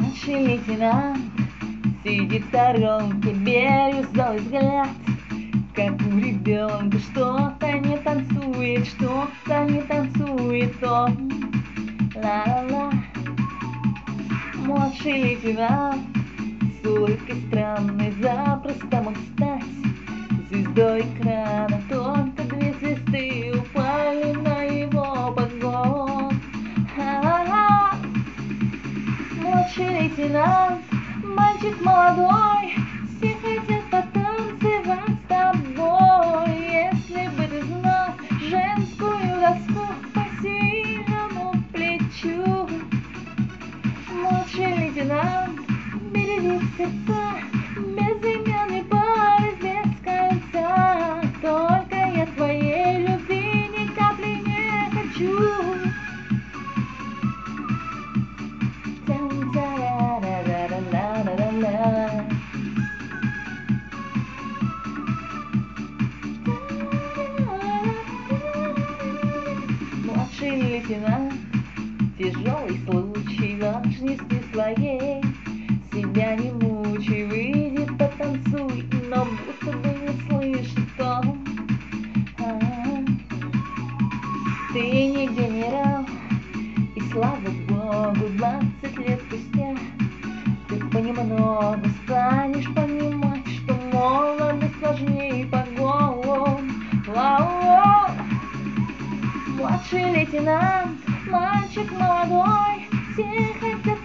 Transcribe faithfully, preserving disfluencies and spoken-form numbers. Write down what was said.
Младший лейтенант сидит в сторонке, бирюзовый взгляд, как у ребенка. Что-то не танцует, что-то не танцует он. Ла-ла-ла. Младший лейтенант с улыбкой странной запросто мог стать звездой экрана. Только две звезды упали на его погон. Ха-ха-ха. Младший лейтенант, мальчик молодой, все хотят потанцевать с тобой. Если бы ты знал женскую тоску по сильному плечу. Младший лейтенант, береги сердца, безымянный парень без конца. Только я твоей любви ни капли не хочу. Младший лейтенант, тяжелый случай, важности своей. Себя не мучай, выйди потанцуй, но будто бы не слышит он. А-а-а. Ты не генерал, и слава богу, двадцать лет спустя ты понемногу станешь понимать, что молодость сложнее погон. Вау-вау. Младший лейтенант, мальчик молодой, все хотят